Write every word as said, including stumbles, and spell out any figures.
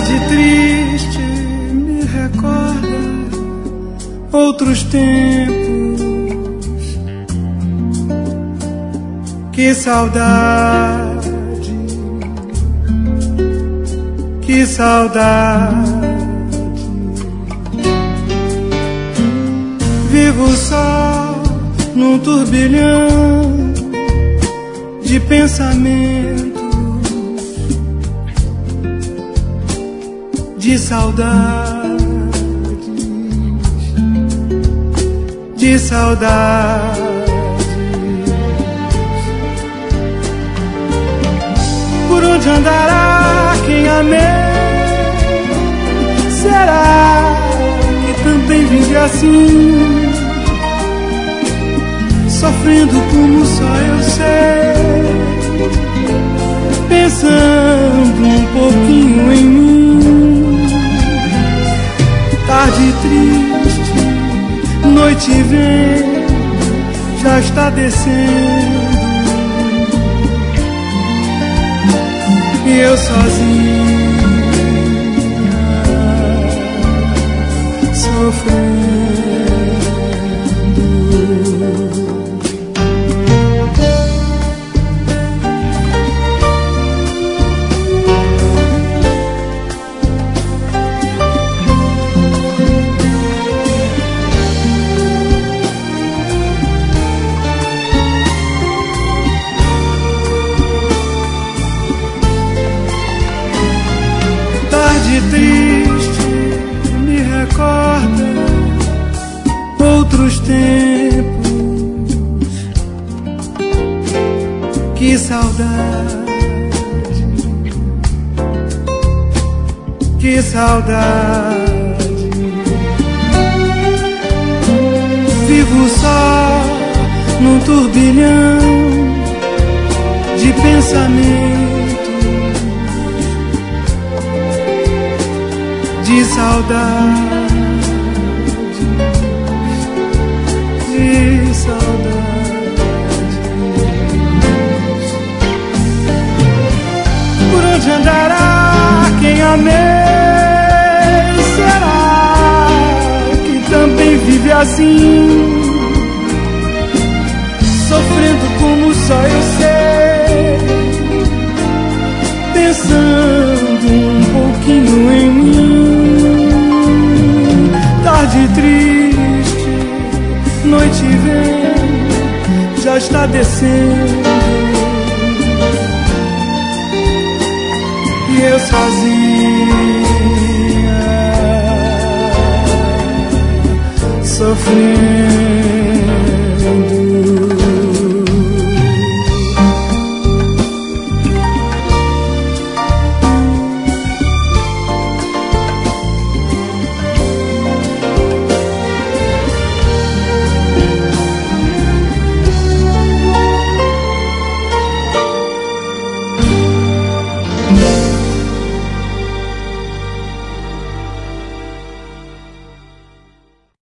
Tarde triste me recorda outros tempos. Que saudade, que saudade. Vivo só num turbilhão de pensamentos, de saudades, de saudades. Por onde andará quem amei? Será que também vive assim, sofrendo como só eu sei, pensando um pouquinho em mim? Tarde triste, noite vem, já está descendo, e eu sozinha, sofrendo. Triste me recorda outros tempos. Que saudade, que saudade. Vivo só num turbilhão de pensamento, de saudade, de saudade. Por onde andará quem amei? Será que também vive assim, sofrendo como só eu sei, pensando um pouquinho em mim? Tarde triste, noite vem, já está descendo, e eu sozinha, sofrendo.